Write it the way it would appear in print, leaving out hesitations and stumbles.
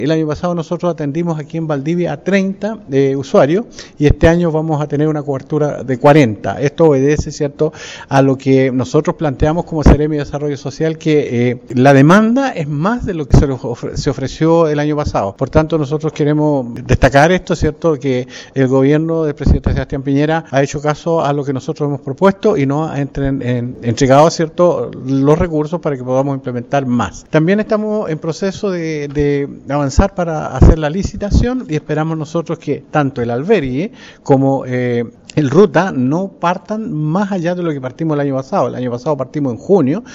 El año pasado nosotros atendimos aquí en Valdivia a 30 usuarios y este año vamos a tener una cobertura de 40. Esto obedece, ¿cierto?, a lo que nosotros planteamos como Seremi de Desarrollo Social, que la demanda es más de lo que se ofreció el año pasado. Por tanto, nosotros queremos destacar esto, ¿cierto?, que el gobierno del presidente Sebastián Piñera ha hecho caso a lo que nosotros hemos propuesto y nos ha entregado, ¿cierto?, los recursos para que podamos implementar más. También estamos en proceso de avanzar para hacer la licitación y esperamos nosotros que tanto el albergue como el ruta no partan más allá de lo que partimos el año pasado. El año pasado partimos en junio